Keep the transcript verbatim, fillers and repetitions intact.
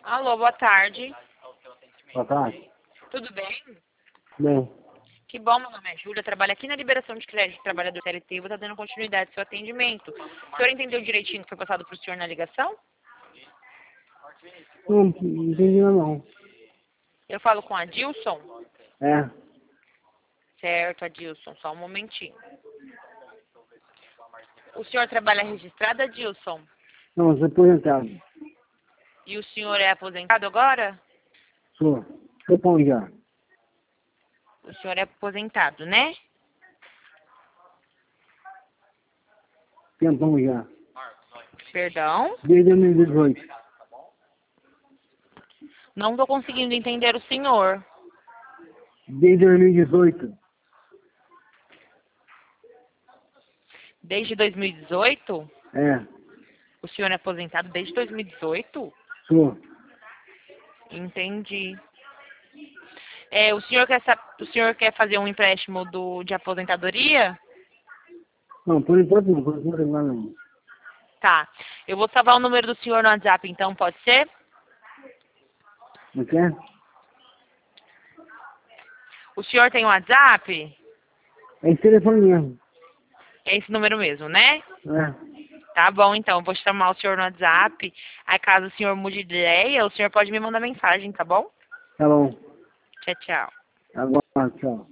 Alô, boa tarde. Boa tarde. Tudo bem? Bem, Que bom, meu nome é Júlia, trabalho aqui na liberação de crédito de trabalhador C L T e vou estar dando continuidade ao seu atendimento. O senhor entendeu direitinho o que foi passado para o senhor na ligação? não, não entendi não. Eu falo com a Dilson? É, Certo, Adilson, só um momentinho. O senhor trabalha registrado, Adilson? não, sou aposentado. E o senhor é aposentado agora? Sou. Sou pão já. O senhor é aposentado, né? Tempão já. Perdão? Desde dois mil e dezoito. Não estou conseguindo entender o senhor. Desde dois mil e dezoito. Desde dois mil e dezoito? É, O senhor é aposentado desde dois mil e dezoito? sou. Entendi. É, o senhor quer sa- o senhor quer fazer um empréstimo do de aposentadoria? Não, por enquanto não, por enquanto não. não. Tá. Eu vou salvar o número do senhor no WhatsApp, então, pode ser? Não quer? O senhor tem WhatsApp? É esse telefone mesmo. É esse número mesmo, né? É, Tá bom, então. Eu vou chamar o senhor no WhatsApp. Aí, caso o senhor mude de ideia, o senhor pode me mandar mensagem, tá bom? tá bom. Tchau, tchau. Agora, tchau.